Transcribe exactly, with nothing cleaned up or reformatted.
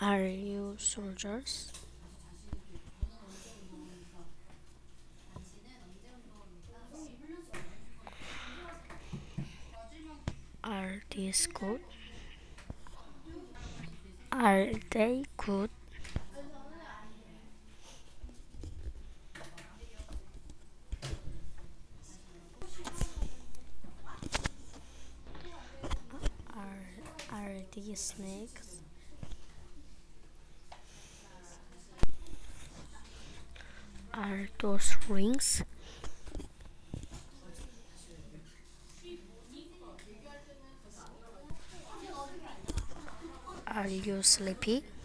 Are you soldiers? Are these good? Are they good? Are are these snakes? Are those rings? Are you sleepy?